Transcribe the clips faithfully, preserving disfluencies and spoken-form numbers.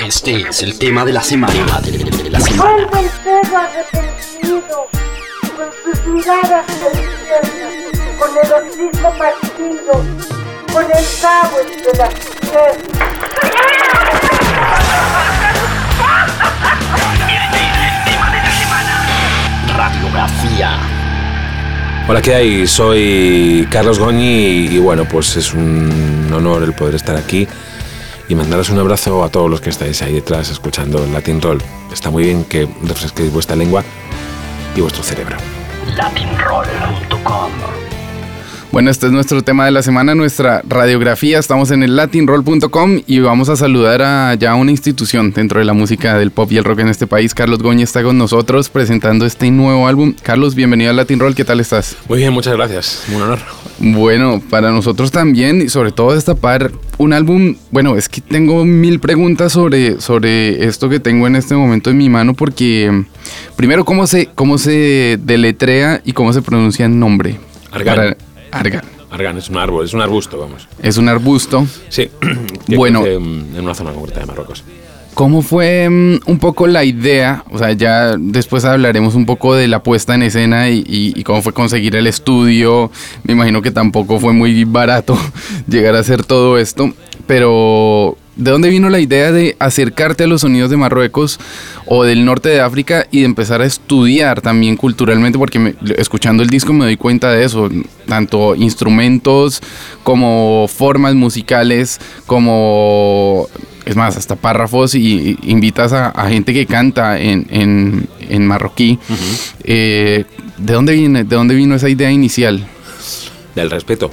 Este es el tema de la semana. De, de, de la semana. Vuelve el perro arrepentido, con sus miradas deliciosas, con el hocico partido, con el cabo entre las piernas. Este es el tema de la semana. Radiografía. Hola, ¿qué hay? Soy Carlos Goñi y bueno, pues es un honor el poder estar aquí y mandaros un abrazo a todos los que estáis ahí detrás escuchando el Latin Roll. Está muy bien que refresquéis vuestra lengua y vuestro cerebro. latin roll punto com. Bueno, este es nuestro tema de la semana, nuestra radiografía. Estamos en el latin roll punto com y vamos a saludar a ya una institución dentro de la música del pop y el rock en este país. Carlos Goñi está con nosotros presentando este nuevo álbum. Carlos, bienvenido al Latin Roll, ¿qué tal estás? Muy bien, muchas gracias, un honor. Bueno, para nosotros también, y sobre todo destapar un álbum. Bueno, es que tengo mil preguntas sobre, sobre esto que tengo en este momento en mi mano, porque primero, ¿cómo se, cómo se deletrea y cómo se pronuncia el nombre? Argan. Para, Argan. Argan es un árbol, es un arbusto, vamos. Es un arbusto. Sí, que bueno, crece en una zona concreta de Marruecos. ¿Cómo fue um, un poco la idea? O sea, ya después hablaremos un poco de la puesta en escena y, y, y cómo fue conseguir el estudio. Me imagino que tampoco fue muy barato llegar a hacer todo esto, pero ¿de dónde vino la idea de acercarte a los sonidos de Marruecos o del norte de África y de empezar a estudiar también culturalmente? Porque me, escuchando el disco me doy cuenta de eso, tanto instrumentos como formas musicales, como, es más, hasta párrafos, y, y invitas a, a gente que canta en, en, en marroquí. Uh-huh. Eh, ¿de dónde viene, de dónde vino esa idea inicial? Del respeto.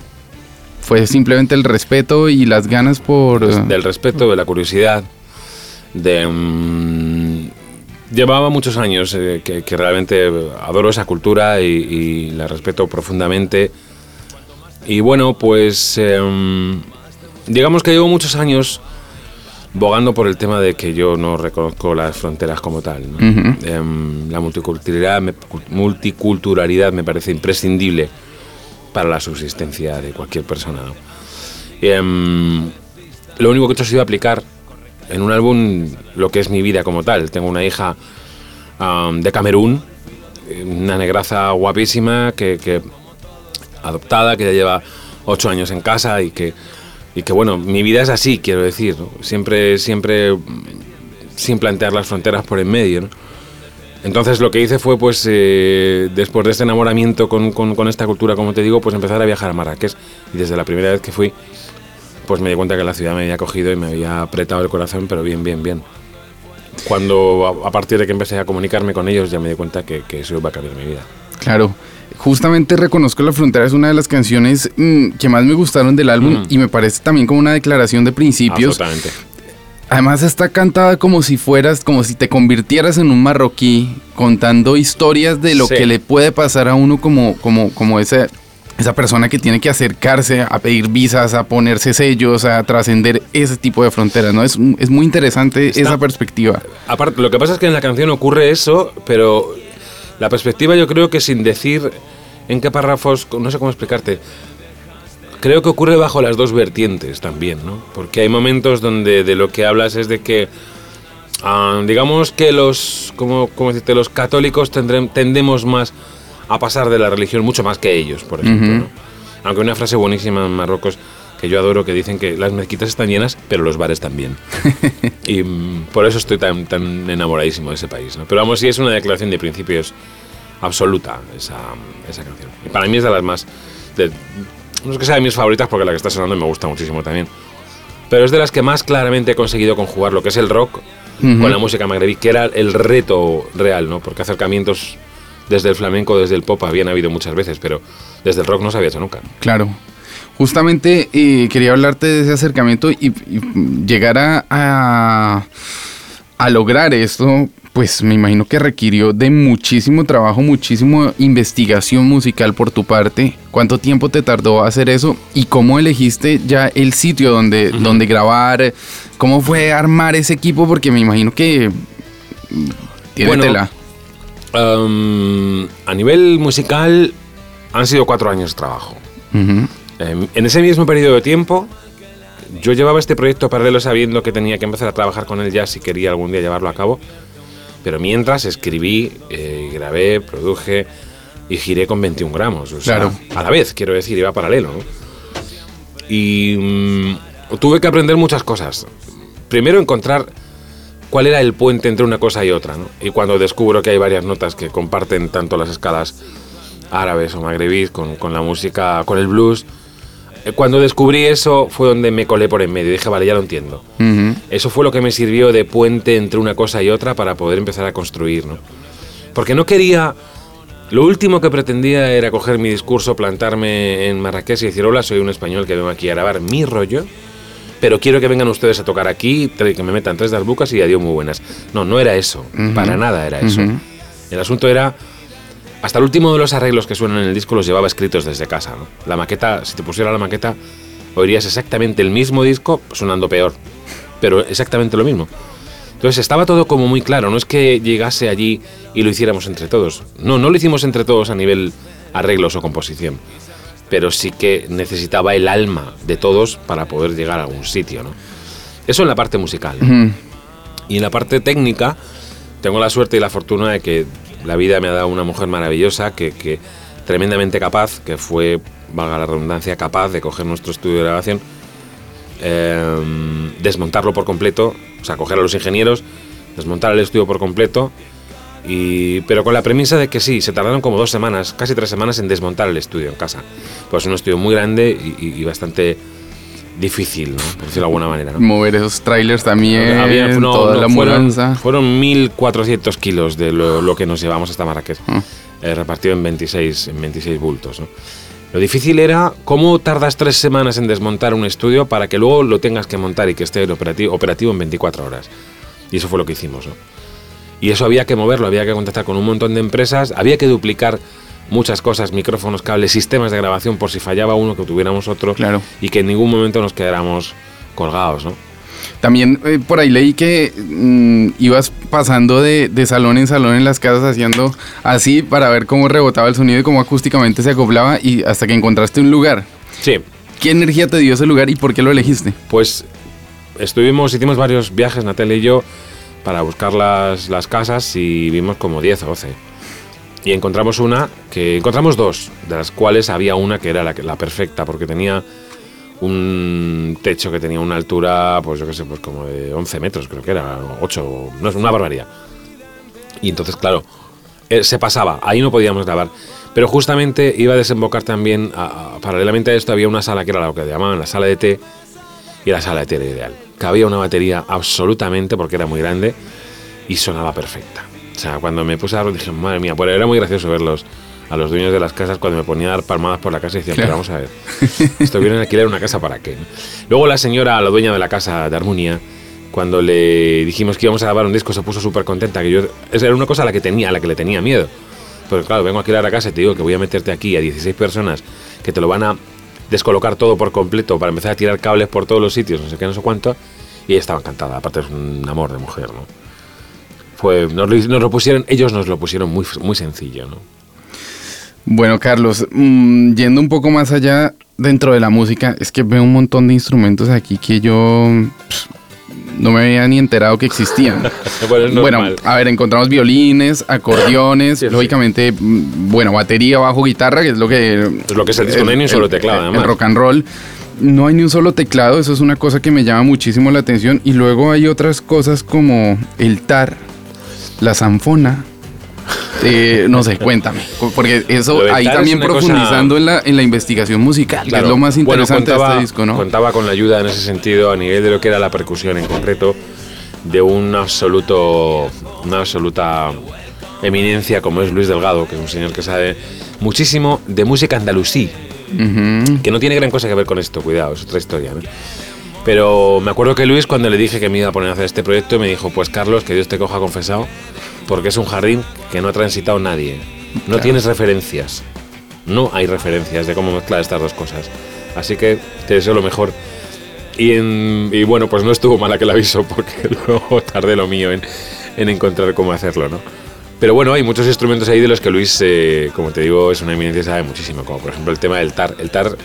¿Fue simplemente el respeto y las ganas por...? Pues del respeto, de la curiosidad, de... Um, llevaba muchos años eh, que, que realmente adoro esa cultura y, y la respeto profundamente. Y bueno, pues... Eh, um, digamos que llevo muchos años bogando por el tema de que yo no reconozco las fronteras como tal, ¿no? Uh-huh. Eh, la multiculturalidad me, multiculturalidad me parece imprescindible para la subsistencia de cualquier persona, ¿no? Y, um, lo único que he hecho ha sido aplicar en un álbum lo que es mi vida como tal. Tengo una hija um, de Camerún, una negraza guapísima, que, que adoptada, que ya lleva ocho años en casa y que, y que bueno, mi vida es así, quiero decir, ¿no? Siempre, siempre sin plantear las fronteras por en medio, ¿no? Entonces lo que hice fue, pues, eh, después de este enamoramiento con, con, con esta cultura, como te digo, pues empezar a viajar a Marrakech. Y desde la primera vez que fui, pues me di cuenta que la ciudad me había cogido y me había apretado el corazón, pero bien, bien, bien. Cuando, a, a partir de que empecé a comunicarme con ellos, ya me di cuenta que, que eso iba a cambiar mi vida. Claro. Justamente Reconozco la Frontera es una de las canciones mmm, que más me gustaron del álbum, mm. y me parece también como una declaración de principios. Absolutamente. Además está cantada como si fueras, como si te convirtieras en un marroquí, contando historias de lo sí. que le puede pasar a uno como, como, como ese, esa persona que tiene que acercarse a pedir visas, a ponerse sellos, a trascender ese tipo de fronteras, ¿no? Es, es muy interesante está, esa perspectiva. Aparte, lo que pasa es que en la canción ocurre eso, pero la perspectiva yo creo que sin decir en qué párrafos, no sé cómo explicarte, creo que ocurre bajo las dos vertientes también, ¿no? Porque hay momentos donde de lo que hablas es de que, uh, digamos que los, como, como decirte, los católicos tendrem, tendemos más a pasar de la religión mucho más que ellos, por ejemplo, uh-huh. ¿no? Aunque hay una frase buenísima en Marruecos que yo adoro, que dicen que las mezquitas están llenas, pero los bares también. Y um, por eso estoy tan, tan enamoradísimo de ese país, ¿no? Pero vamos, sí es una declaración de principios absoluta esa, esa canción. Y para mí es de las más... De, no es que sea de mis favoritas, porque la que está sonando me gusta muchísimo también, pero es de las que más claramente he conseguido conjugar lo que es el rock uh-huh. con la música magrebí, que era el reto real, ¿no? Porque acercamientos desde el flamenco, desde el pop habían habido muchas veces, pero desde el rock no se había hecho nunca. Claro. Justamente eh, quería hablarte de ese acercamiento y, y llegar a, a, a lograr esto. Pues me imagino que requirió de muchísimo trabajo, muchísima investigación musical por tu parte. ¿Cuánto tiempo te tardó hacer eso? ¿Y cómo elegiste ya el sitio donde, uh-huh. donde grabar? ¿Cómo fue armar ese equipo? Porque me imagino que tiene bueno, tela. Um, a nivel musical han sido cuatro años de trabajo. Uh-huh. Eh, en ese mismo periodo de tiempo yo llevaba este proyecto paralelo sabiendo que tenía que empezar a trabajar con él ya si quería algún día llevarlo a cabo, pero mientras escribí, eh, grabé, produje y giré con veintiún gramos, o sea, claro. a la vez, quiero decir, iba paralelo, ¿no? Y mmm, tuve que aprender muchas cosas. Primero encontrar cuál era el puente entre una cosa y otra, ¿no? Y cuando descubro que hay varias notas que comparten tanto las escalas árabes o magrebíes con, con la música, con el blues, eh, cuando descubrí eso fue donde me colé por en medio y dije, vale, ya lo entiendo. Uh-huh. Eso fue lo que me sirvió de puente entre una cosa y otra para poder empezar a construir, ¿no? Porque no quería... Lo último que pretendía era coger mi discurso, plantarme en Marrakech y decir, hola, soy un español que vengo aquí a grabar mi rollo, pero quiero que vengan ustedes a tocar aquí, que me metan tres darbucas y adiós muy buenas. No, no era eso, uh-huh. para nada era eso. Uh-huh. El asunto era, hasta el último de los arreglos que suenan en el disco los llevaba escritos desde casa, ¿no? La maqueta, si te pusiera la maqueta, oirías exactamente el mismo disco sonando peor, pero exactamente lo mismo. Entonces estaba todo como muy claro, no es que llegase allí y lo hiciéramos entre todos. No, no lo hicimos entre todos a nivel arreglos o composición, pero sí que necesitaba el alma de todos para poder llegar a algún sitio, ¿no? Eso en la parte musical, ¿no? Uh-huh. Y en la parte técnica tengo la suerte y la fortuna de que la vida me ha dado una mujer maravillosa, que, que tremendamente capaz, que fue, valga la redundancia, capaz de coger nuestro estudio de grabación, eh, desmontarlo por completo, o sea, coger a los ingenieros, desmontar el estudio por completo, y, pero con la premisa de que sí, se tardaron como dos semanas, casi tres semanas en desmontar el estudio en casa. Pues es un estudio muy grande y, y, y bastante difícil, ¿no? Por decirlo de alguna manera, ¿no? Mover esos trailers también, Había, no, toda no, la mudanza. Fueron, fueron mil cuatrocientos kilos de lo, lo que nos llevamos hasta Marrakech, uh. eh, repartido en veintiséis, en veintiséis bultos, ¿no? Lo difícil era cómo tardas tres semanas en desmontar un estudio para que luego lo tengas que montar y que esté operativo, operativo en veinticuatro horas. Y eso fue lo que hicimos, ¿no? Y eso había que moverlo, había que contactar con un montón de empresas, había que duplicar muchas cosas, micrófonos, cables, sistemas de grabación por si fallaba uno, que tuviéramos otro, claro. Y que en ningún momento nos quedáramos colgados, ¿no? También eh, por ahí leí que mmm, ibas pasando de, de salón en salón en las casas haciendo así para ver cómo rebotaba el sonido y cómo acústicamente se acoplaba, y hasta que encontraste un lugar. Sí. ¿Qué energía te dio ese lugar y por qué lo elegiste? Pues estuvimos, hicimos varios viajes, Natalia y yo, para buscar las, las casas, y vimos como diez o doce. Y encontramos una, que encontramos dos, de las cuales había una que era la, la perfecta, porque tenía un techo que tenía una altura, pues yo qué sé, pues como de once metros, creo que era, ocho, no es una barbaridad. Y entonces, claro, eh, se pasaba, ahí no podíamos grabar. Pero justamente iba a desembocar también, a, a, paralelamente a esto, había una sala que era lo que llamaban la sala de té, y la sala de té era ideal. Cabía una batería absolutamente, porque era muy grande, y sonaba perfecta. O sea, cuando me puse a dar, dije, madre mía, pues era muy gracioso verlos a los dueños de las casas cuando me ponía a dar palmadas por la casa y decían, claro. Pero vamos a ver, esto viene a alquilar una casa para qué, ¿no? Luego la señora, la dueña de la casa de Armonía, cuando le dijimos que íbamos a grabar un disco, se puso súper contenta, que yo, esa era una cosa a la que tenía, a la que le tenía miedo. Pero claro, vengo a alquilar la casa y te digo que voy a meterte aquí a dieciséis personas que te lo van a descolocar todo por completo para empezar a tirar cables por todos los sitios, no sé qué, no sé cuánto, y ella estaba encantada, aparte es un amor de mujer, ¿no? Fue, nos, lo, nos lo pusieron, ellos nos lo pusieron muy, muy sencillo, ¿no? Bueno, Carlos, mmm, yendo un poco más allá dentro de la música, es que veo un montón de instrumentos aquí que yo pff, no me había ni enterado que existían. Bueno, bueno, a ver, encontramos violines, acordeones, sí, lógicamente, sí. Bueno, batería, bajo, guitarra, que es lo que... Es lo que es el disco, no hay ni un solo teclado, además. El rock and roll. No hay ni un solo teclado, eso es una cosa que me llama muchísimo la atención. Y luego hay otras cosas como el tar, la zanfona. Eh, no sé, cuéntame, porque eso ahí también profundizando cosa... en, la, en la investigación musical, claro, que es lo más interesante, bueno, contaba, de este disco, ¿no? Contaba con la ayuda en ese sentido a nivel de lo que era la percusión en concreto, de un absoluto, una absoluta eminencia como es Luis Delgado, que es un señor que sabe muchísimo de música andalusí, uh-huh. que no tiene gran cosa que ver con esto, cuidado, es otra historia, ¿no? Pero me acuerdo que Luis, cuando le dije que me iba a poner a hacer este proyecto, me dijo, pues Carlos, que Dios te coja confesado, porque es un jardín que no ha transitado nadie. No claro. Tienes referencias. No hay referencias de cómo mezclar estas dos cosas. Así que te deseo lo mejor. Y, en, y bueno, pues no estuvo mal aquel aviso, porque luego tardé lo mío en, en encontrar cómo hacerlo, ¿no? Pero bueno, hay muchos instrumentos ahí de los que Luis, eh, como te digo, es una eminencia, sabe muchísimo. Como por ejemplo el tema del tar. El tar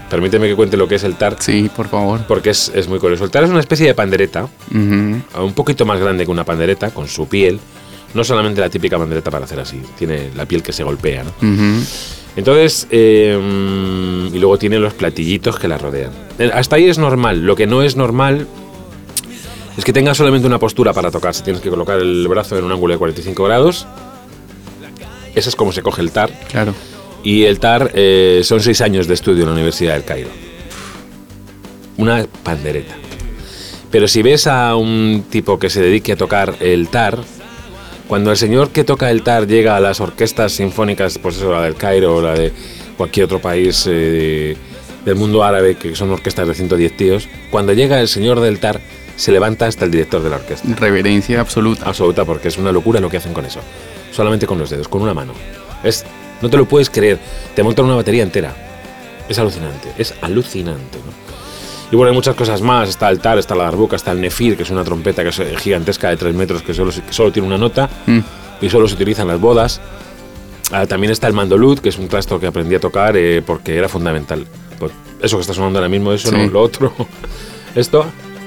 permíteme que cuente lo que es el tar. Sí, por favor. Porque es, es muy curioso. El tar es una especie de pandereta, Uh-huh. un poquito más grande que una pandereta, con su piel. No solamente la típica pandereta para hacer así, tiene la piel que se golpea, ¿no? Uh-huh. Entonces, eh, y luego tiene los platillitos que la rodean. Hasta ahí es normal. Lo que no es normal es que tenga solamente una postura para tocarse. Tienes que colocar el brazo en un ángulo de cuarenta y cinco grados. Ese es como se coge el tar. Claro. Y el tar eh, son seis años de estudio en la Universidad del Cairo. Una pandereta. Pero si ves a un tipo que se dedique a tocar el tar, cuando el señor que toca el tar llega a las orquestas sinfónicas, pues eso, la del Cairo o la de cualquier otro país eh, del mundo árabe, que son orquestas de ciento diez tíos, cuando llega el señor del tar, se levanta hasta el director de la orquesta. Reverencia absoluta. Absoluta, porque es una locura lo que hacen con eso. Solamente con los dedos, con una mano. Es, no te lo puedes creer. Te montan una batería entera. Es alucinante, es alucinante, ¿no? Y bueno, hay muchas cosas más. Está el tar, está la darbuka, está el nefir, que es una trompeta que es gigantesca de tres metros, que solo, que solo tiene una nota Mm. y solo se utiliza en las bodas. Ah, también está el mandolud, que es un trasto que aprendí a tocar eh, porque era fundamental. Pues eso que está sonando ahora mismo, eso Sí. no, lo otro. Esto.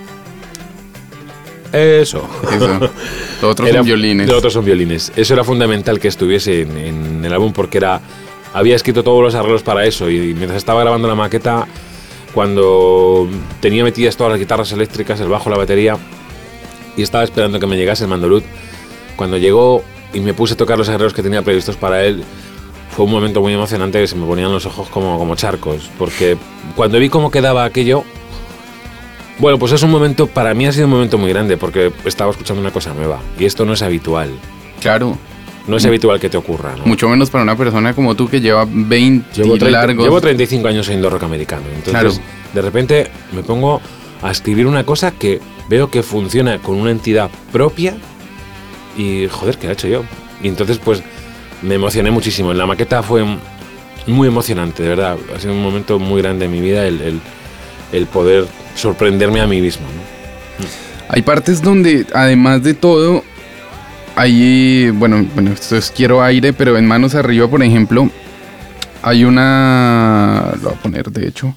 Eso. Eso. Lo otro Era- son violines. Lo otro son violines. Eso era fundamental que estuviese en, en el álbum porque era había escrito todos los arreglos para eso y mientras estaba grabando la maqueta, cuando tenía metidas todas las guitarras eléctricas, el bajo, la batería y estaba esperando que me llegase el mandolud, cuando llegó y me puse a tocar los arreglos que tenía previstos para él, fue un momento muy emocionante que se me ponían los ojos como, como charcos, porque cuando vi cómo quedaba aquello, bueno, pues es un momento, para mí ha sido un momento muy grande porque estaba escuchando una cosa nueva y esto no es habitual, Claro. no es habitual que te ocurra, ¿no? Mucho menos para una persona como tú que lleva veinte Llevo, treinta, largos. llevo treinta y cinco años oyendo rock americano, entonces Claro. de repente me pongo a escribir una cosa que veo que funciona con una entidad propia y joder, ¿qué he hecho yo? Y entonces pues me emocioné muchísimo, en la maqueta fue muy emocionante, de verdad, ha sido un momento muy grande en mi vida el, el, el poder sorprenderme a mí mismo, ¿no? Hay partes donde, además de todo, hay, bueno, bueno, esto es Quiero Aire, pero en Manos Arriba, por ejemplo, hay una, lo voy a poner de hecho,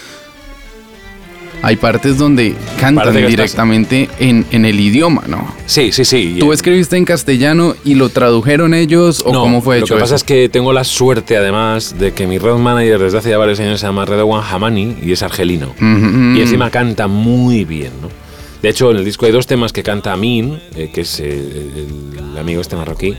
hay partes donde cantan Parece que directamente en, en el idioma, ¿no? Sí, sí, sí. ¿Tú escribiste en castellano y lo tradujeron ellos o No, cómo fue lo hecho que pasa eso? es que tengo la suerte, además, de que mi road manager desde hace ya varios años se llama Redouan Hamani y es argelino. Ujú. Y encima canta muy bien, ¿no? De hecho, en el disco hay dos temas que canta Amin, eh, que es eh, el amigo este marroquí.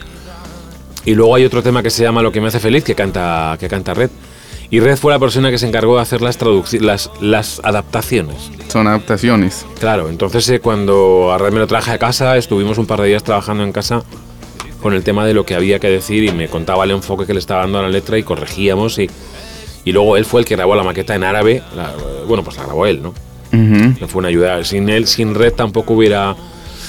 Y luego hay otro tema que se llama Lo que me hace feliz, que canta, que canta Red. Y Red fue la persona que se encargó de hacer las, traduc- las, las adaptaciones. Son adaptaciones. Claro, entonces eh, cuando a Red me lo traje a casa, estuvimos un par de días trabajando en casa con el tema de lo que había que decir y me contaba el enfoque que le estaba dando a la letra y corregíamos. Y, y luego él fue el que grabó la maqueta en árabe. La- bueno, pues la grabó él, ¿no? Ujú. Me fue una ayuda. Sin él, sin Red tampoco hubiera,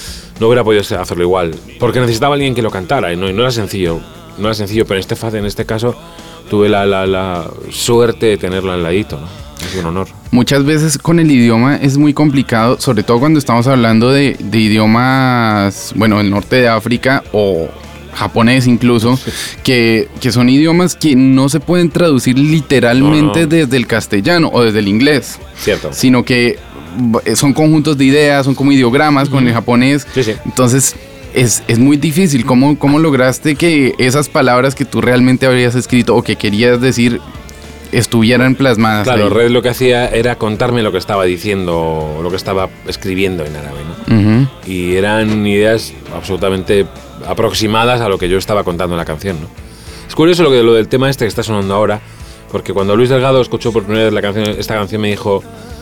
no hubiera podido hacerlo igual. Porque necesitaba alguien que lo cantara y no, y no era sencillo. No era sencillo, pero en este, fa- en este caso tuve la, la, la suerte de tenerlo al ladito, ¿no? Es un honor. Muchas veces con el idioma es muy complicado, sobre todo cuando estamos hablando de, de idiomas, bueno, del norte de África o japonés incluso, que, que son idiomas que no se pueden traducir literalmente No, no. desde el castellano o desde el inglés, Cierto. sino que b- son conjuntos de ideas, son como ideogramas con el japonés. Sí, sí. Entonces es, es muy difícil. ¿Cómo, ¿Cómo lograste que esas palabras que tú realmente habrías escrito o que querías decir estuvieran plasmadas Claro, ahí? Red lo que hacía era contarme lo que estaba diciendo, lo que estaba escribiendo en árabe, ¿no? Ujú. Y eran ideas absolutamente aproximadas a lo que yo estaba contando en la canción, ¿no? Es curioso lo, que, lo del tema este que está sonando ahora, porque cuando Luis Delgado escuchó por primera vez la canción, esta canción me dijo,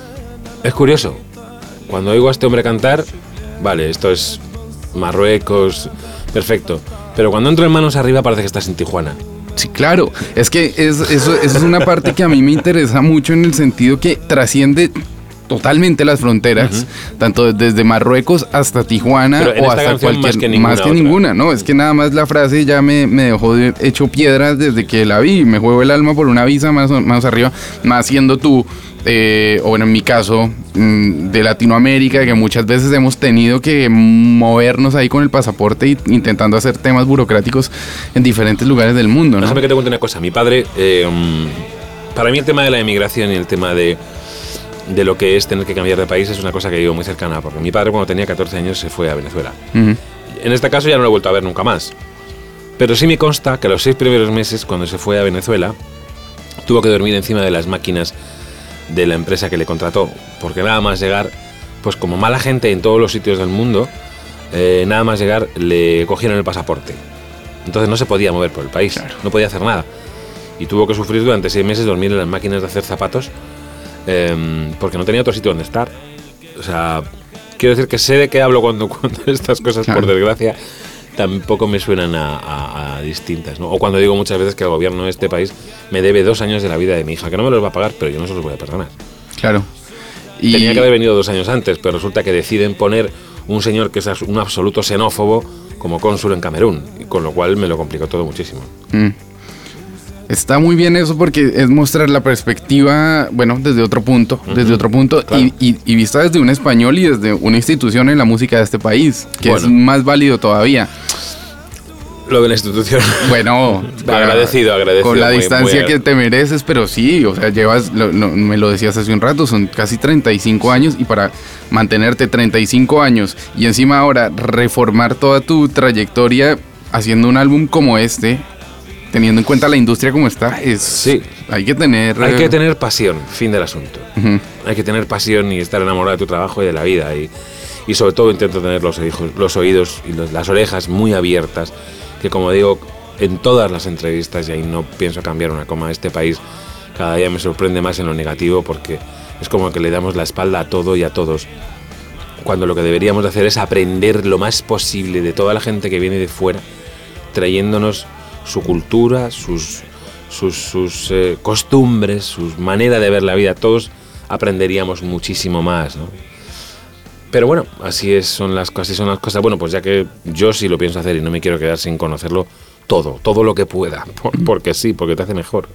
es curioso, cuando oigo a este hombre cantar, vale, esto es Marruecos, perfecto, pero cuando entro en Manos Arriba parece que estás en Tijuana. Sí, claro. Es que es, eso, eso es una parte que a mí me interesa mucho en el sentido que trasciende totalmente las fronteras, tanto desde Marruecos hasta Tijuana Pero en o esta hasta canción cualquier más que ninguna más que otra. ninguna, no, es que nada más la frase ya me, me dejó de- hecho piedras desde que la vi, me juego el alma por una visa más, o- más arriba, más siendo tú, eh, o bueno, en mi caso, mm, de Latinoamérica, que muchas veces hemos tenido que movernos ahí con el pasaporte y intentando hacer temas burocráticos en diferentes lugares del mundo, ¿no? Déjame que te cuente una cosa. Mi padre, eh, mm, para mí el tema de la emigración y el tema de, de lo que es tener que cambiar de país es una cosa que digo muy cercana, porque mi padre cuando tenía catorce años se fue a Venezuela. Uh-huh. En este caso ya no lo he vuelto a ver nunca más. Pero sí me consta que los seis primeros meses, cuando se fue a Venezuela, tuvo que dormir encima de las máquinas de la empresa que le contrató, porque nada más llegar, pues como mala gente en todos los sitios del mundo, eh, nada más llegar le cogieron el pasaporte. Entonces no se podía mover por el país, claro. No podía hacer nada. Y tuvo que sufrir durante seis meses dormir en las máquinas de hacer zapatos, eh, porque no tenía otro sitio donde estar. O sea, quiero decir que sé de qué hablo cuando, cuando estas cosas, claro. Por desgracia, tampoco me suenan a, a, a distintas, ¿no? O cuando digo muchas veces que el gobierno de este país me debe dos años de la vida de mi hija, que no me los va a pagar, pero yo no se los voy a perdonar. Claro. Y... Tenía que haber venido dos años antes, pero resulta que deciden poner un señor que es un absoluto xenófobo como cónsul en Camerún, con lo cual me lo complicó todo muchísimo. Mm. Está muy bien eso porque es mostrar la perspectiva, bueno, desde otro punto, uh-huh. desde otro punto, claro. y, y, y vista desde un español y desde una institución en la música de este país, que bueno. Es más válido todavía. Lo de la institución. Bueno, agradecido, agradecido. Con la muy, distancia muy... que te mereces, pero sí, o sea, llevas, lo, lo, me lo decías hace un rato, son casi treinta y cinco años, y para mantenerte treinta y cinco años y encima ahora reformar toda tu trayectoria haciendo un álbum como este, teniendo en cuenta la industria como está, es sí. Hay que tener... Hay que tener pasión, fin del asunto. Uh-huh. Hay que tener pasión y estar enamorado de tu trabajo y de la vida, y, y sobre todo intento tener los, los oídos y los, las orejas muy abiertas, que como digo en todas las entrevistas, y ahí no pienso cambiar una coma, este país cada día me sorprende más en lo negativo, porque es como que le damos la espalda a todo y a todos, cuando lo que deberíamos de hacer es aprender lo más posible de toda la gente que viene de fuera, trayéndonos su cultura, sus, sus, sus eh, costumbres, su manera de ver la vida. Todos aprenderíamos muchísimo más, ¿no? Pero bueno, así es, son las, así son las cosas. Bueno, pues ya que yo sí lo pienso hacer y no me quiero quedar sin conocerlo todo, todo lo que pueda, por, porque sí, porque te hace mejor.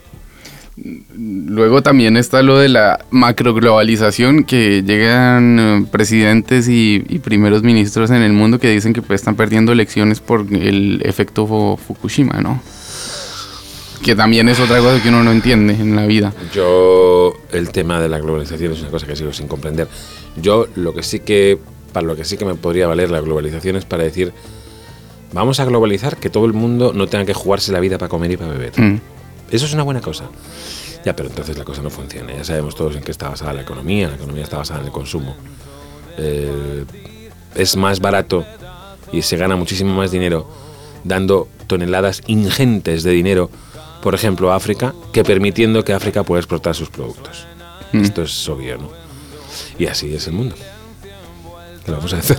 Luego también está lo de la macroglobalización, que llegan presidentes y, y primeros ministros en el mundo que dicen que pues, están perdiendo elecciones por el efecto Fukushima, ¿no? Que también es otra cosa que uno no entiende en la vida. Yo, el tema de la globalización es una cosa que sigo sin comprender. Yo lo que sí que, para lo que sí que me podría valer la globalización es para decir, vamos a globalizar que todo el mundo no tenga que jugarse la vida para comer y para beber. Mm. Eso es una buena cosa. Ya, pero entonces la cosa no funciona. Ya sabemos todos en qué está basada la economía. La economía está basada en el consumo. Eh, es más barato y se gana muchísimo más dinero dando toneladas ingentes de dinero, por ejemplo, a África, que permitiendo que África pueda exportar sus productos. Mm. Esto es obvio, ¿no? Y así es el mundo. ¿Qué vamos a hacer?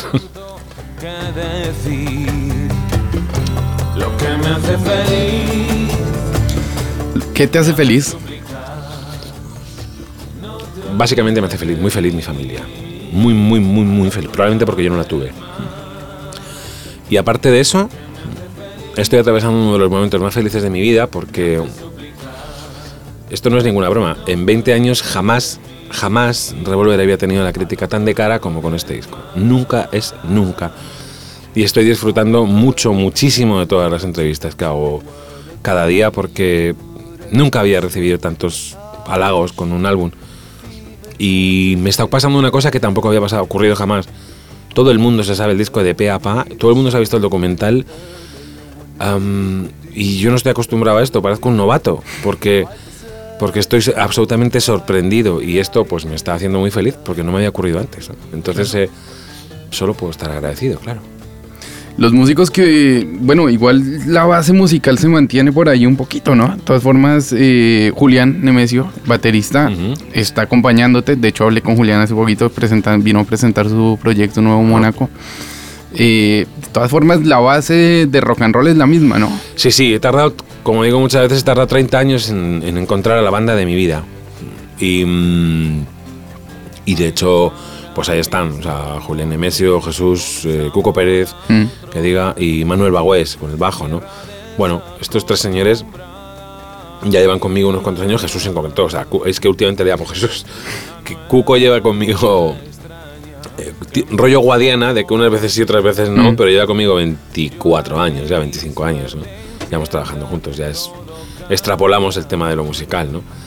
Lo que me hace feliz. ¿Qué te hace feliz? Básicamente me hace feliz, muy feliz mi familia. Muy, muy, muy, muy feliz. Probablemente porque yo no la tuve. Y aparte de eso, estoy atravesando uno de los momentos más felices de mi vida, porque esto no es ninguna broma. En veinte años jamás, jamás Revolver había tenido la crítica tan de cara como con este disco. Nunca es nunca. Y estoy disfrutando mucho, muchísimo de todas las entrevistas que hago cada día, porque nunca había recibido tantos halagos con un álbum. Y me está pasando una cosa que tampoco había pasado, ocurrido jamás. Todo el mundo se sabe el disco de pe a pa, todo el mundo se ha visto el documental. Um, y yo no estoy acostumbrado a esto, parezco un novato, porque, porque estoy absolutamente sorprendido. Y esto pues me está haciendo muy feliz, porque no me había ocurrido antes, ¿no? Entonces eh, solo puedo estar agradecido, claro. Los músicos que, bueno, igual la base musical se mantiene por ahí un poquito, ¿no? De todas formas, eh, Julián Nemesio, baterista, uh-huh. está acompañándote. De hecho, hablé con Julián hace poquito, presentan, vino a presentar su proyecto Nuevo Mónaco. Eh, de todas formas, la base de rock and roll es la misma, ¿no? Sí, sí, he tardado, como digo muchas veces, he tardado treinta años en, en encontrar a la banda de mi vida. Y, y de hecho, pues ahí están, o sea, Julián Nemesio, Jesús, eh, Cuco Pérez, mm. que diga, y Manuel Bagüés con el bajo, ¿no? Bueno, estos tres señores ya llevan conmigo unos cuantos años, Jesús en concreto, o sea, es que últimamente le llamo Jesús, que Cuco lleva conmigo eh, t- rollo Guadiana, de que unas veces sí, otras veces no, mm. pero lleva conmigo veinticuatro años, ya veinticinco años, ¿no? Ya vamos trabajando juntos, ya es, extrapolamos el tema de lo musical, ¿no?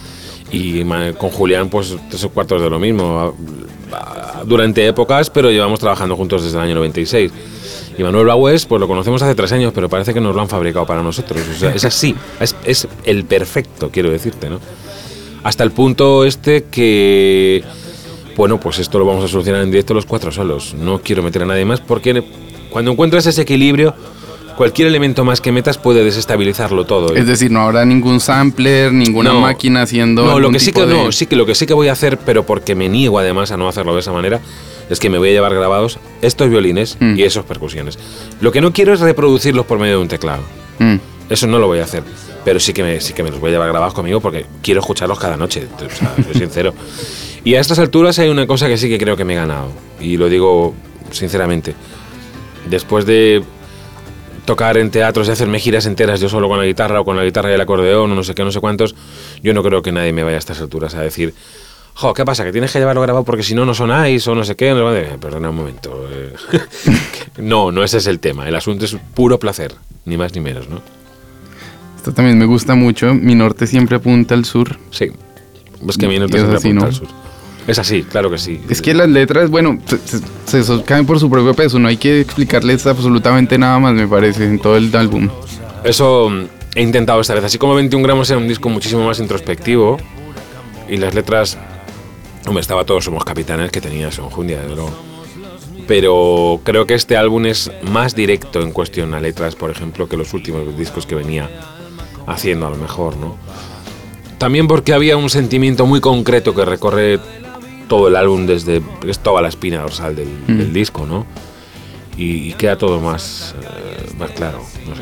Y con Julián, pues tres cuartos de lo mismo. Durante épocas, pero llevamos trabajando juntos desde el año noventa y seis. Y Manuel Baués, pues lo conocemos hace tres años, pero parece que nos lo han fabricado para nosotros. O sea, es así, es, es el perfecto, quiero decirte, ¿no? Hasta el punto este que, bueno, pues esto lo vamos a solucionar en directo los cuatro solos. No quiero meter a nadie más porque cuando encuentras ese equilibrio, cualquier elemento más que metas puede desestabilizarlo todo. Es decir, no habrá ningún sampler, ninguna no, máquina haciendo. No, lo que sí que de... no, sí que lo que sí que voy a hacer, pero porque me niego además a no hacerlo de esa manera, es que me voy a llevar grabados estos violines mm. y esos percusiones. Lo que no quiero es reproducirlos por medio de un teclado. Mm. Eso no lo voy a hacer. Pero sí que, me, sí que me los voy a llevar grabados conmigo porque quiero escucharlos cada noche, o sea, soy sincero. Y a estas alturas hay una cosa que sí que creo que me he ganado. Y lo digo sinceramente. Después de tocar en teatros y hacerme giras enteras yo solo con la guitarra o con la guitarra y el acordeón o no sé qué, no sé cuántos, yo no creo que nadie me vaya a estas alturas a decir: jo, ¿qué pasa? ¿Que tienes que llevarlo grabado porque si no no sonáis o no sé qué? No, perdona un momento. No, no ese es el tema. El asunto es puro placer, ni más ni menos, ¿no? Esto también me gusta mucho. Mi norte siempre apunta al sur. Sí. Es que mi norte siempre así, apunta ¿no? al sur. Es así, claro que sí. Es que las letras, bueno, se, se, se caen por su propio peso. No hay que explicarles absolutamente nada más, me parece, en todo el álbum. Eso he intentado esta vez. Así como veintiún gramos era un disco muchísimo más introspectivo y las letras, hombre, estaba Todos somos capitanes, que tenía su enjundia, desde luego. Pero creo que este álbum es más directo en cuestión a letras, por ejemplo, que los últimos discos que venía haciendo, a lo mejor, ¿no? También porque había un sentimiento muy concreto que recorre todo el álbum, desde es toda la espina dorsal del, mm. del disco, ¿no? Y, y queda todo más, eh, más claro, no sé.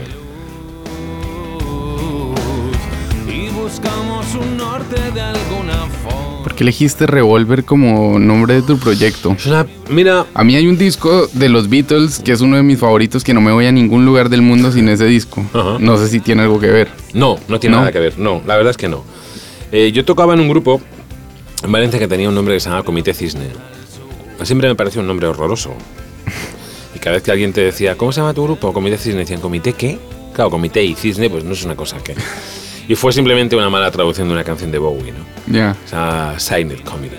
Y buscamos un norte de alguna forma. ¿Por qué elegiste Revolver como nombre de tu proyecto? Es una, mira, a mí hay un disco de los Beatles que es uno de mis favoritos, que no me voy a ningún lugar del mundo sin ese disco. Uh-huh. No sé si tiene algo que ver. No, no tiene ¿No? nada que ver. No, la verdad es que no. Eh, yo tocaba en un grupo en Valencia que tenía un nombre que se llamaba Comité Cisne. Siempre me pareció un nombre horroroso. Y cada vez que alguien te decía, ¿cómo se llama tu grupo? Comité Cisne, decían, ¿comité qué? Claro, Comité y Cisne, pues no es una cosa que... Y fue simplemente una mala traducción de una canción de Bowie, ¿no? Ya. Yeah. O sea, Silent Comedy.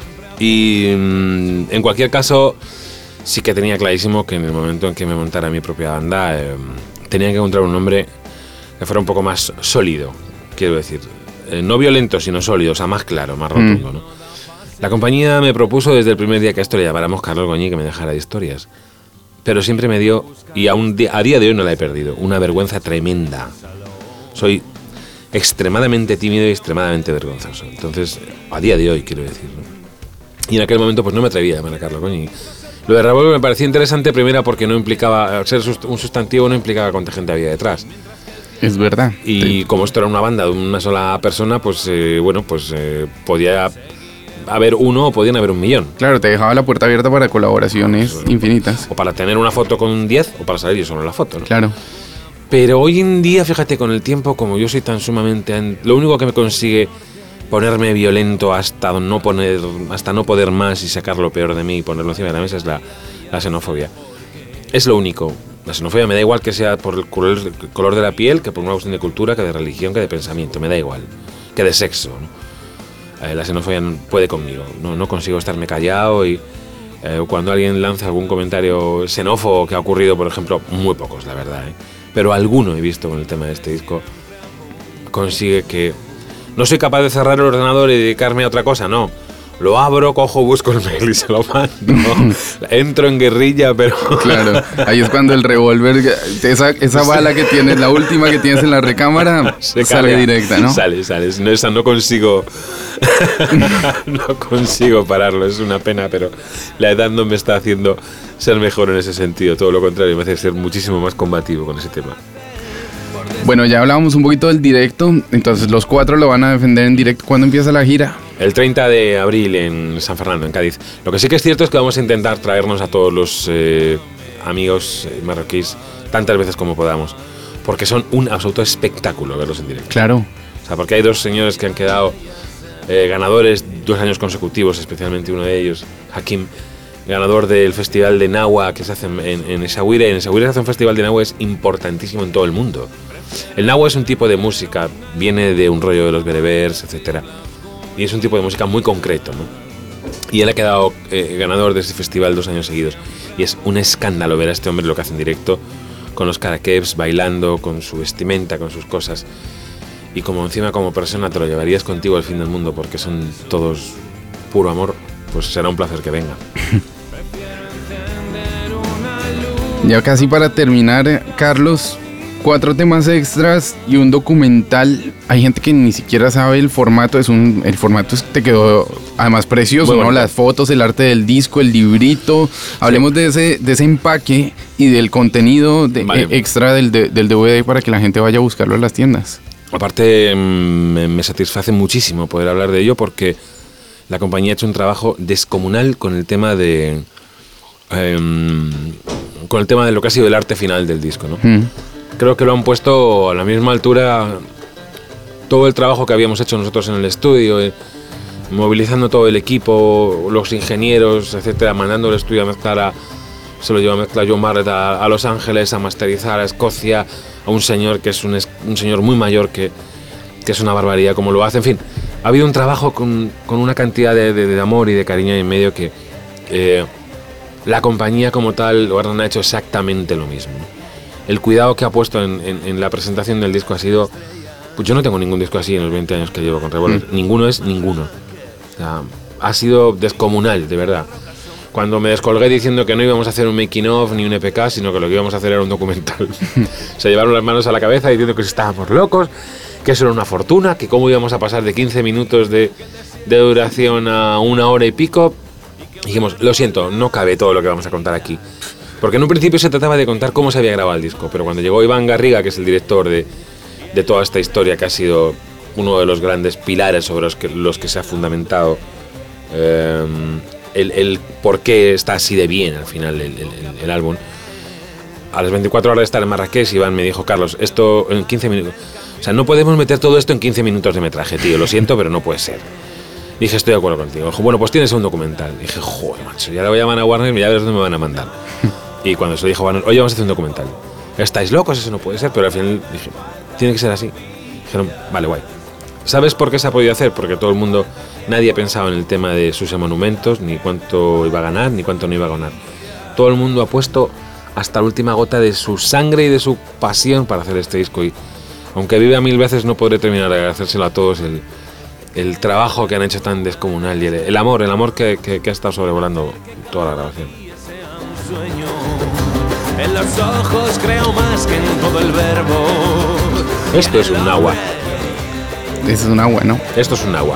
Y mmm, en cualquier caso, sí que tenía clarísimo que en el momento en que me montara mi propia banda, eh, tenía que encontrar un nombre que fuera un poco más sólido, quiero decir. Eh, no violento, sino sólido, o sea, más claro, más rotundo, mm. ¿no? La compañía me propuso desde el primer día que a esto le llamáramos Carlos Goñi, que me dejara de historias. Pero siempre me dio, y aún a día de hoy no la he perdido, una vergüenza tremenda. Soy extremadamente tímido y extremadamente vergonzoso. Entonces, a día de hoy, quiero decir, ¿no? Y en aquel momento pues no me atrevía a llamar a Carlos Goñi. Lo de Revolver me parecía interesante, primero porque no implicaba, al ser un sustantivo no implicaba cuánta gente había detrás. Es verdad. Y sí. Como esto era una banda de una sola persona, pues eh, bueno, pues eh, podía haber uno o podían haber un millón. Claro, te dejaba la puerta abierta para colaboraciones bueno, infinitas. O para tener una foto con diez o para salir yo solo en la foto, ¿no? Claro. Pero hoy en día, fíjate, con el tiempo, como yo soy tan sumamente... Lo único que me consigue ponerme violento hasta no poner, hasta no poder más y sacar lo peor de mí y ponerlo encima de la mesa es la, la xenofobia. Es lo único. La xenofobia me da igual que sea por el color, el color de la piel, que por una cuestión de cultura, que de religión, que de pensamiento. Me da igual. Que de sexo, ¿no? Eh, la xenofobia no puede conmigo. No, no consigo estarme callado y... Eh, cuando alguien lanza algún comentario xenófobo que ha ocurrido, por ejemplo, muy pocos, la verdad, ¿eh? Pero alguno he visto con el tema de este disco, consigue que no soy capaz de cerrar el ordenador y dedicarme a otra cosa, no. Lo abro, cojo, busco el mail y se lo mando. Entro en guerrilla, pero... Claro, ahí es cuando el revólver, esa, esa bala que tienes, la última que tienes en la recámara, se sale carga, directa, ¿no? Sale, sale. No, esa no consigo... no consigo pararlo, es una pena, pero la edad no me está haciendo ser mejor en ese sentido. Todo lo contrario, me hace ser muchísimo más combativo con ese tema. Bueno, ya hablábamos un poquito del directo, entonces los cuatro lo van a defender en directo. ¿Cuándo empieza la gira? El treinta de abril en San Fernando, en Cádiz. Lo que sí que es cierto es que vamos a intentar traernos a todos los eh, amigos marroquíes tantas veces como podamos, porque son un absoluto espectáculo verlos en directo. Claro. O sea, porque hay dos señores que han quedado eh, ganadores dos años consecutivos, especialmente uno de ellos, Hakim, ganador del festival de Nahua que se hace en, en Essaouira. En Essaouira se hace un festival de Nahua, es importantísimo en todo el mundo. El Nahua es un tipo de música, viene de un rollo de los berebers, etcétera. y es un tipo de música muy concreto, ¿no? Y él ha quedado eh, ganador de este festival dos años seguidos. Y es un escándalo ver a este hombre lo que hace en directo, con los karakeps, bailando, con su vestimenta, con sus cosas. Y como encima como persona te lo llevarías contigo al fin del mundo porque son todos puro amor, pues será un placer que venga. Ya casi para terminar, Carlos, cuatro temas extras y un documental. Hay gente que ni siquiera sabe el formato. Es un, el formato es, te quedó además precioso, ¿no? Las fotos, el arte del disco, el librito. Hablemos sí. de ese de ese empaque y del contenido de, vale. eh, extra del, de, del D V D para que la gente vaya a buscarlo en las tiendas. Aparte, me, me satisface muchísimo poder hablar de ello porque la compañía ha hecho un trabajo descomunal con el tema de eh, con el tema de lo que ha sido el arte final del disco, ¿no? Mm. Creo que lo han puesto a la misma altura todo el trabajo que habíamos hecho nosotros en el estudio, eh, movilizando todo el equipo, los ingenieros, etcétera, mandando el estudio a mezclar a, se lo lleva a mezclar John Barrett a, a Los Ángeles, a masterizar a Escocia, a un señor que es un, un señor muy mayor que, que es una barbaridad como lo hace. En fin, ha habido un trabajo con, con una cantidad de, de, de amor y de cariño en medio que eh, la compañía como tal, Warner ha hecho exactamente lo mismo. El cuidado que ha puesto en, en, en la presentación del disco ha sido... Pues yo no tengo ningún disco así en los veinte años que llevo con Revolver. Mm. Ninguno es ninguno. O sea, ha sido descomunal, de verdad. Cuando me descolgué diciendo que no íbamos a hacer un making of ni un E P K, sino que lo que íbamos a hacer era un documental. Se llevaron las manos a la cabeza diciendo que estábamos locos, que eso era una fortuna, que cómo íbamos a pasar de quince minutos de, de duración a una hora y pico. Dijimos, lo siento, no cabe todo lo que vamos a contar aquí. Porque en un principio se trataba de contar cómo se había grabado el disco, pero cuando llegó Iván Garriga, que es el director de, de toda esta historia, que ha sido uno de los grandes pilares sobre los que, los que se ha fundamentado eh, el, el por qué está así de bien al final el, el, el álbum. A las veinticuatro horas de estar en Marrakech, Iván me dijo, Carlos, esto en quince minutos... O sea, no podemos meter todo esto en quince minutos de metraje, tío, lo siento, pero no puede ser. Dije, estoy de acuerdo contigo. Dijo, bueno, pues tienes un documental. Dije, joder, macho, ya le voy a llamar a Warner y ya ves dónde me van a mandar. Y cuando se lo dijo a Warner, oye, vamos a hacer un documental. ¿Estáis locos? Eso no puede ser, pero al final dije, tiene que ser así. Dijeron, vale, guay. ¿Sabes por qué se ha podido hacer? Porque todo el mundo, nadie pensaba en el tema de sus monumentos, ni cuánto iba a ganar, ni cuánto no iba a ganar. Todo el mundo ha puesto hasta la última gota de su sangre y de su pasión para hacer este disco. Y aunque viva mil veces, no podré terminar de agradecérselo a todos el, el trabajo que han hecho tan descomunal y el, el amor, el amor que, que, que ha estado sobrevolando toda la grabación. En los ojos creo más que en todo el verbo. Esto es un agua. Esto es un agua, ¿no? Esto es un agua.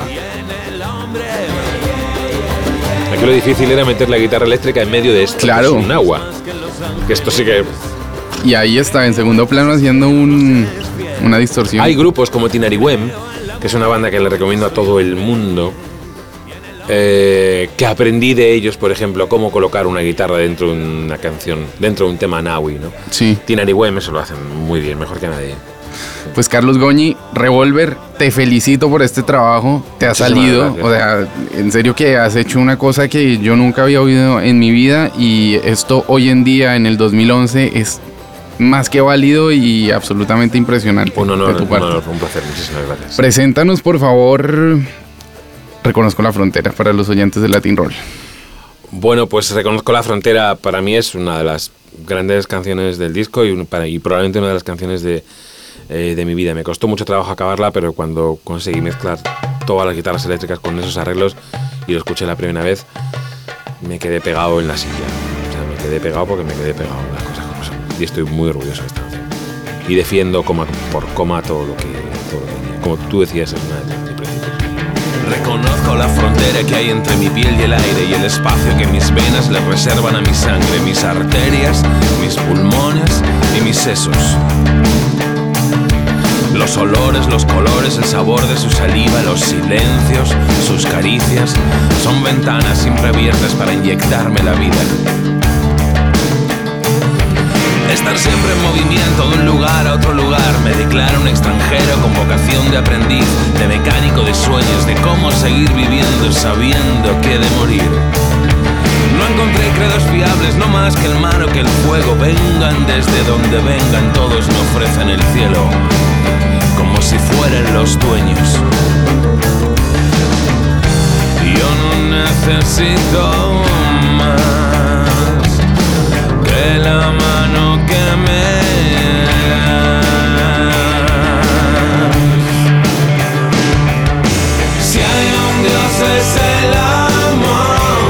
Aquí lo difícil era meter la guitarra eléctrica en medio de esto. Claro. Es un agua. Que esto sí que... Y ahí está, en segundo plano, haciendo un, una distorsión. Hay grupos como Tinariwen, que es una banda que le recomiendo a todo el mundo, eh, que aprendí de ellos, por ejemplo, cómo colocar una guitarra dentro de una canción, dentro de un tema nahui, ¿no? Sí. Tinariwen eso lo hacen muy bien, mejor que nadie. Pues Carlos Goñi, Revolver, te felicito por este trabajo, te ha salido, o sea, en serio que has hecho una cosa que yo nunca había oído en mi vida y esto hoy en día, en el dos mil once, es más que válido y absolutamente impresionante. Un honor, de tu parte. un honor, un placer, muchísimas gracias. Preséntanos, por favor, Reconozco la Frontera para los oyentes de Latin Roll. Bueno, pues Reconozco la Frontera para mí es una de las grandes canciones del disco y, un, para, y probablemente una de las canciones de... Eh, de mi vida. Me costó mucho trabajo acabarla, pero cuando conseguí mezclar todas las guitarras eléctricas con esos arreglos y lo escuché la primera vez, me quedé pegado en la silla. O sea, me quedé pegado porque me quedé pegado en las cosas como son. Y estoy muy orgulloso de esta canción. Y defiendo coma por coma todo lo que, todo lo que como tú decías, es una de mis principios. Reconozco la frontera que hay entre mi piel y el aire y el espacio que mis venas le reservan a mi sangre, mis arterias, mis pulmones y mis sesos. Los olores, los colores, el sabor de su saliva, los silencios, sus caricias, son ventanas siempre abiertas para inyectarme la vida. Estar siempre en movimiento de un lugar a otro lugar me declara un extranjero con vocación de aprendiz, de mecánico de sueños, de cómo seguir viviendo sabiendo que he de morir. No encontré credos fiables, no más que el mar o que el fuego, vengan desde donde vengan, todos me ofrecen el cielo como si fueran los dueños. Yo no necesito más que la mano que me das. Si hay un Dios es el amor,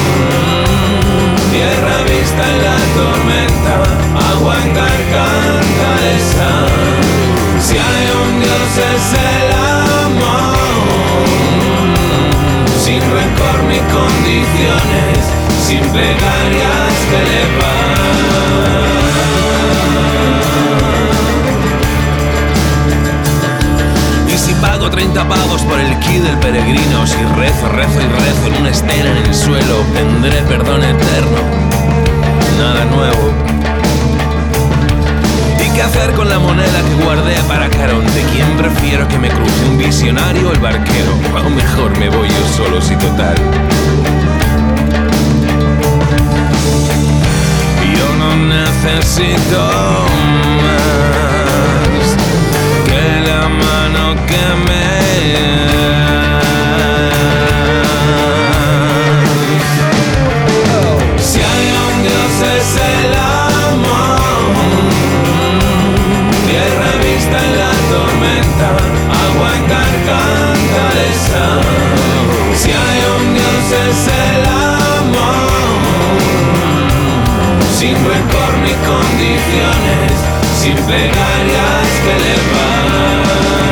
tierra vista en la tormenta, agua en garganta de sal. Si hay un Dios es el amor, sin rencor ni condiciones, sin plegarias que elevar. Y si pago treinta pavos por el ki del peregrino, si rezo, rezo y rezo en una estela en el suelo, obtendré perdón eterno, nada nuevo. ¿Y qué hacer con la moneda que guardé para Caronte? ¿Quién prefiero que me cruce, un visionario o el barquero? O mejor me voy yo solo, si total. Yo no necesito más que la mano que me das. Si hay un Dios es el amor, tierra vista en la tormenta, agua en garganta de sal. Si hay un Dios es el amor, sin rencor ni condiciones, sin plegarias que elevar.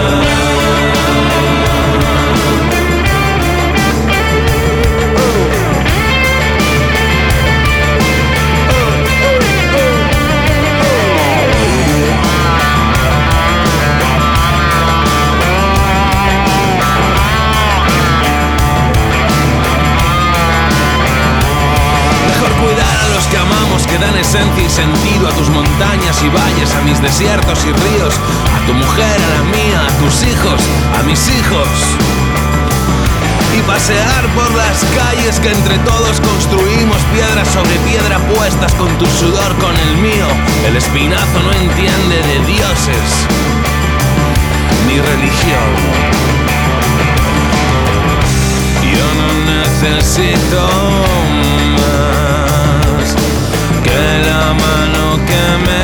Que amamos, que dan esencia y sentido a tus montañas y valles, a mis desiertos y ríos, a tu mujer, a la mía, a tus hijos, a mis hijos. Y pasear por las calles que entre todos construimos, piedra sobre piedra puestas con tu sudor, con el mío. El espinazo no entiende de dioses ni religión. Yo no necesito más que la mano que me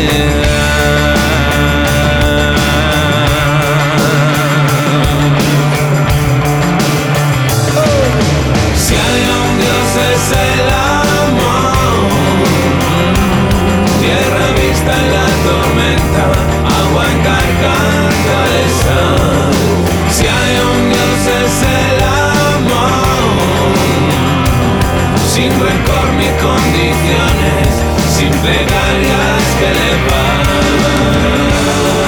das. Si hay un Dios es el amor, tierra vista en la tormenta, agua en garganta de sal. Si hay un Dios es el amor, sin rencor ni condiciones, sin plegarias que elevar.